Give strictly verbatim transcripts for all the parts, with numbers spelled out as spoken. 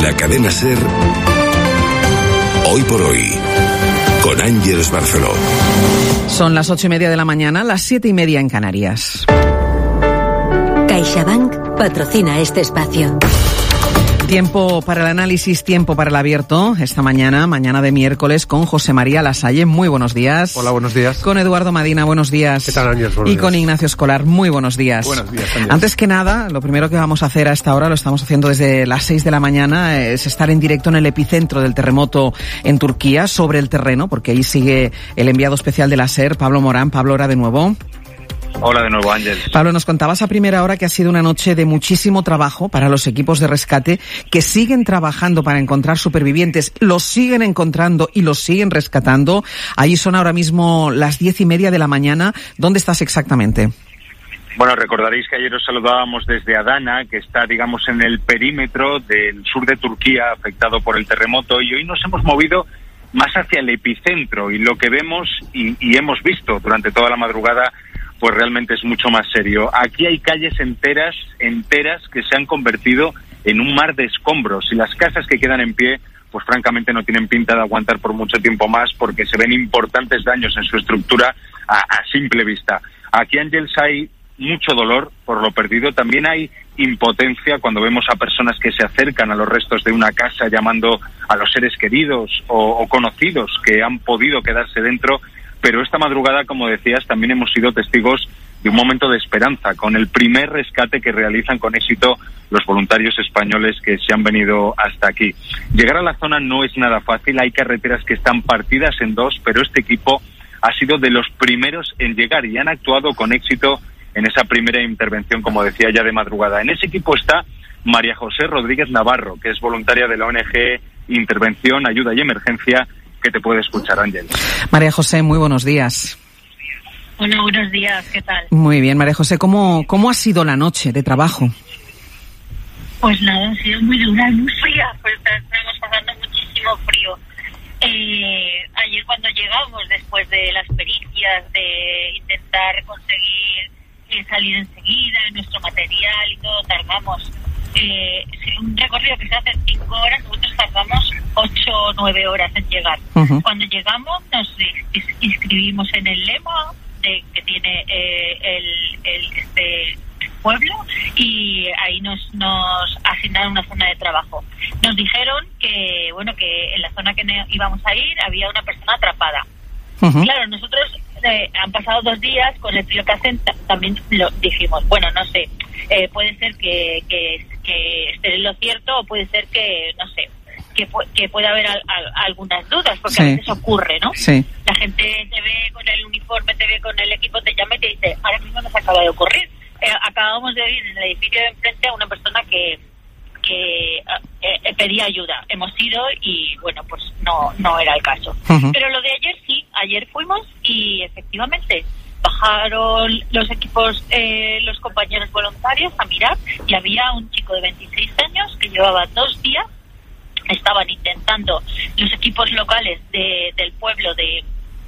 La cadena SER, Hoy por Hoy, con Ángeles Barceló. Son las ocho y media de la mañana, las siete y media en Canarias. CaixaBank patrocina este espacio. Tiempo para el análisis, tiempo para el abierto. Esta mañana, mañana de miércoles, con José María Lasalle. Muy buenos días. Hola, buenos días. Con Eduardo Madina, buenos días. ¿Qué tal, Ángeles? Buenos y días. con Ignacio Escolar, muy buenos días. Buenos días, Ángeles. Antes que nada, lo primero que vamos a hacer a esta hora, lo estamos haciendo desde las seis de la mañana, es estar en directo en el epicentro del terremoto en Turquía, sobre el terreno, porque ahí sigue el enviado especial de la SER, Pablo Morán. Pablo, hora de nuevo. Hola de nuevo, Ángel. Pablo, nos contabas a primera hora que ha sido una noche de muchísimo trabajo para los equipos de rescate que siguen trabajando para encontrar supervivientes, los siguen encontrando y los siguen rescatando. Allí son ahora mismo las diez y media de la mañana. ¿Dónde estás exactamente? Bueno, recordaréis que ayer os saludábamos desde Adana, que está, digamos, en el perímetro del sur de Turquía, afectado por el terremoto, y hoy nos hemos movido más hacia el epicentro, y lo que vemos y, y hemos visto durante toda la madrugada pues realmente es mucho más serio. Aquí hay calles enteras, enteras, que se han convertido en un mar de escombros, y las casas que quedan en pie, pues francamente no tienen pinta de aguantar por mucho tiempo más, porque se ven importantes daños en su estructura a, a simple vista. Aquí, Ángels, hay mucho dolor por lo perdido, también hay impotencia cuando vemos a personas que se acercan a los restos de una casa llamando a los seres queridos o, o conocidos que han podido quedarse dentro. Pero esta madrugada, como decías, también hemos sido testigos de un momento de esperanza, con el primer rescate que realizan con éxito los voluntarios españoles que se han venido hasta aquí. Llegar a la zona no es nada fácil, hay carreteras que están partidas en dos, pero este equipo ha sido de los primeros en llegar y han actuado con éxito en esa primera intervención, como decía, ya de madrugada. En ese equipo está María José Rodríguez Navarro, que es voluntaria de la O N G Intervención, Ayuda y Emergencia, que te puede escuchar, Ángel. María José, muy buenos días. Hola, buenos días, ¿qué tal? Muy bien, María José, ¿cómo, cómo ha sido la noche de trabajo? Pues nada, ha sido muy dura y muy fría, pues estamos pasando muchísimo frío. Eh, ayer cuando llegamos, después de las pericias, de intentar conseguir eh, salir enseguida, nuestro material y todo, tardamos eh, un recorrido que se hace en cinco horas, nosotros tardamos ocho o nueve horas en llegar. Uh-huh. Cuando llegamos nos inscribimos en el lema de, que tiene eh, el, el este pueblo, y ahí nos nos asignaron una zona de trabajo. Nos dijeron que bueno que en la zona que íbamos a ir había una persona atrapada. Uh-huh. Claro, nosotros eh, han pasado dos días, con el frío que hacen t- también lo dijimos, bueno, no sé, eh, puede ser que, que, que esté en lo cierto, o puede ser que, no sé, que, pu- que pueda haber al, al, algunas dudas, porque sí, a veces ocurre, ¿no? Sí. La gente te ve con el uniforme, te ve con el equipo, te llama y te dice, ahora mismo nos acaba de ocurrir. Eh, acabamos de oír en el edificio de enfrente a una persona que que eh, pedía ayuda. Hemos ido y bueno, pues no no era el caso. Uh-huh. Pero lo de ayer sí, ayer fuimos y efectivamente bajaron los equipos, eh, los compañeros voluntarios a mirar, y había un chico de veintiséis años que llevaba dos días, estaban intentando los equipos locales de, del pueblo de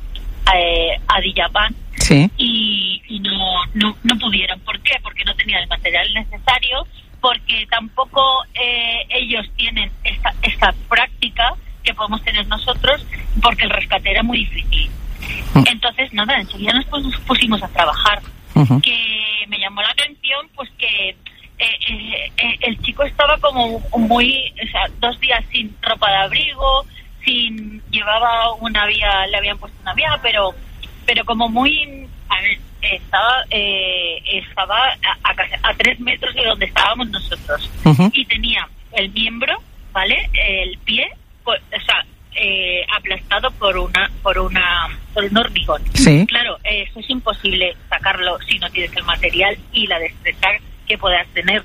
eh, Adiyaman, sí, y, y no, no no pudieron. ¿Por qué? Porque no tenían el material necesario, porque tampoco eh, ellos tienen esta, esta práctica que podemos tener nosotros, porque el rescate era muy difícil. Entonces, nada, enseguida nos pusimos a trabajar. Uh-huh. Que me llamó la atención, pues que eh, eh, eh, el chico estaba como muy, o sea, dos días sin ropa de abrigo, sin, llevaba una vía, le habían puesto una vía, pero, pero como muy, a ver, estaba eh, estaba a, a, a tres metros de donde estábamos nosotros. Uh-huh. Y tenía el miembro, ¿vale? El pie, pues, o sea, eh, aplastado por una por una por un hormigón. Sí. Claro, eh, eso es imposible sacarlo si no tienes el material y la destreza que puedas tener,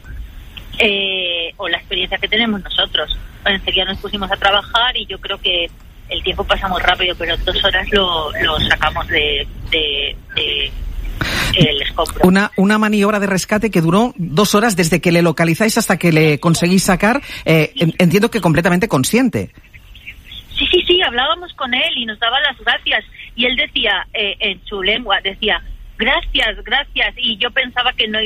eh, o la experiencia que tenemos nosotros. Bueno, enseguida nos pusimos a trabajar y yo creo que el tiempo pasa muy rápido, pero en dos horas lo, lo sacamos de, de, de el escombro. Una, una maniobra de rescate que duró dos horas desde que le localizáis hasta que le conseguís sacar, eh, sí. Entiendo que completamente consciente. Sí, sí, sí, hablábamos con él y nos daba las gracias, y él decía, eh, en su lengua, decía, gracias, gracias, y yo pensaba que no